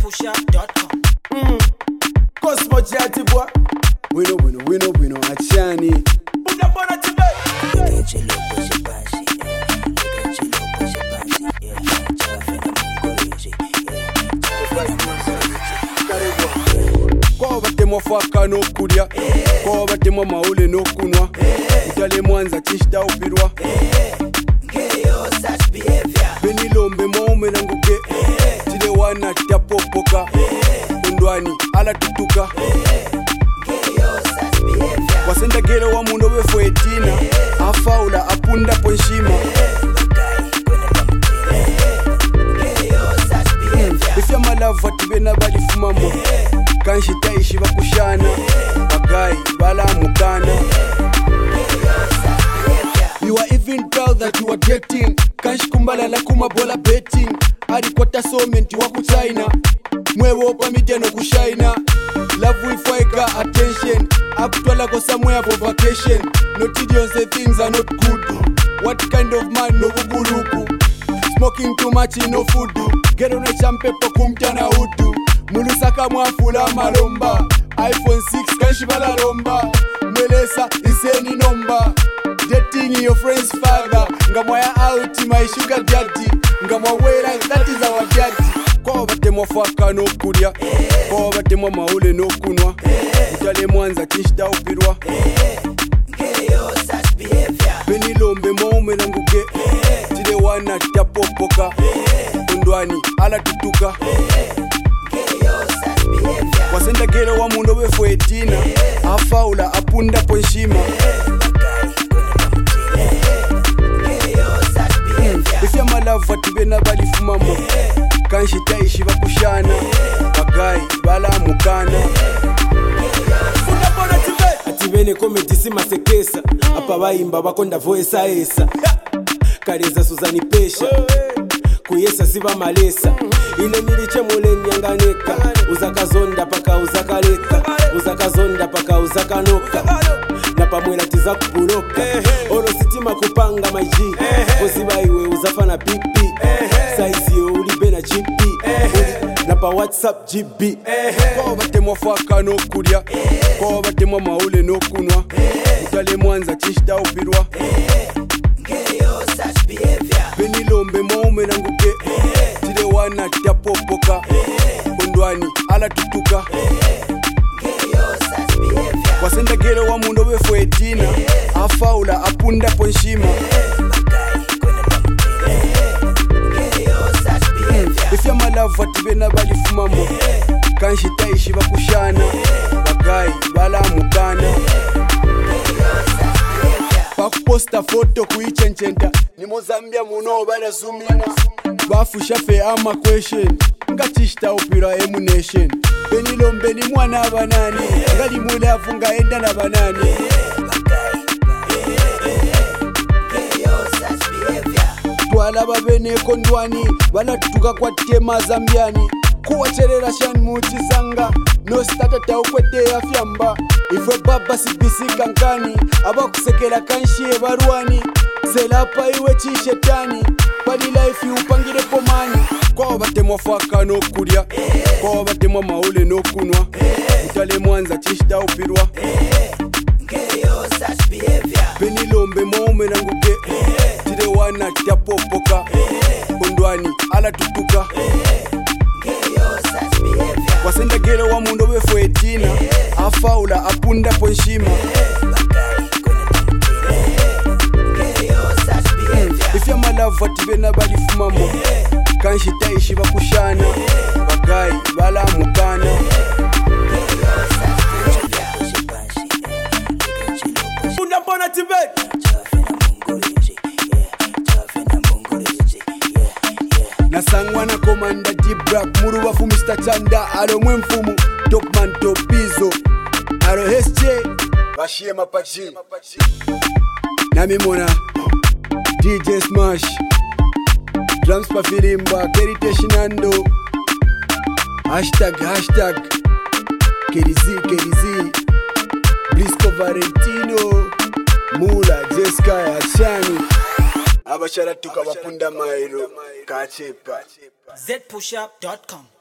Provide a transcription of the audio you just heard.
zpushup.com. Cosmo Jati boy. Wino, achani. Unabona tibe. Kwa batemo faka no kudia. Kwa batemo maule no kunwa. Utale mwanza chishta upirwa. Benilombe maume nanguke. Chile wana tapopoka. Undwani ala tutuka. Wasenda gero wa mundo wefo etina. Afaula apunda ponshima. Ifya malava tibena bali fumamo. Kanshi taishi bakushana. Bagai bala mukana. You are even proud that you are dating. Kanshi kumbala la kumabola betting. Ari kwata somenti waku China. Mwewe opa miteno kushaina. Love will fire attention. Akutwala ko somewhere for vacation. Notidion say things are not good. What kind of man no bubuluku? Smoking too much no food. Get on a champepo kumtana utu. Mulusaka mwafula malomba. iPhone 6 kanshibala lomba. Melesa iseni nomba. Dating your friend's father. Ngamwaya out my sugar daddy. Ngamwawera that is our daddy. Kwa batemo faka no kudia. Kwa batemo maule no kunwa. Utale mwanza chishta upirwa. Benilombe maume nanguke. Chile wana tapopoka. Undwani ala tutuka. Wasenda gero wa mundo wefo etina. Afaula apunda ponshima. Ifya malava tibena bali fumamo. Kanshi taishi bakushana. Bagai bala mukana. Unabona tibe. Atibene komedi simasekesa. Apa bayimba bakonda voesa esa. Kareza Suzani pesha. Kuyesa siba malesa. Ile miliche mule nyanganeka. Uzakazonda paka uzakaleka. Uzakazonda paka uzakanoka. Na pamwela tiza kupuloka. Oro sitima kupanga maji. Oziba iwe uzafana pipi. Saizi yo ulibe na GP. Na pa WhatsApp GB. Kwa batemo faka no kudia. Kwa batemo maule no kunwa. Utale mwanza chishta upirwa. Benilombe maume nanguke. Chile wana tapopoka. Undwani ala tutuka. Wasenda gero wa mundo wefo etina. Afaula apunda ponshima. Ifya malava tibena bali fumamo. Kanshi taishi bakushana. Bagai bala mukana. Pakuposta foto kuichenchenta. Ni Mozambia muno bala zoomina. Bafusha fe ama question. Ngachishta upira emunation. Benilombe ni mwana abanani. Ngali mulafu ngaenda na banani. Twala babene kondwani. Bala tutuka kwa tema Zambiani. Kuwacherera shani muchisanga. No stata taukwete ya fyamba. Ifwe baba sibisi kankani. Aba kusekela kanshi ebaruani. Selapa iwe chishetani. Pali life upangire pomani. Kwa batemo faka no kudia. Kwa batemo maule no kunwa. Utale mwanza chishta upirwa. Benilombe maume nanguke. Chile wana tapopoka. Undwani ala tutuka. Wasenda gero wa mundo wefo etina. Afaula apunda ponshima. Ifya malava tibena bali fumamo. Kanshi taishi bakushana. Bagai bala mukana. Unabona tibe. Nasangwa na komanda Dibrak. Muru wafu Mr. Chanda. Alo mfumu Topman Topizo. Alo Hesche Bashie mapachi. Nami mona DJ Smash. Drums pa filimba. Kerite Shinando. Hashtag Kerizi Blisco Valentino. Mula Jessica Achani. Abashara tukabapunda mailo kachepa. zpushup.com.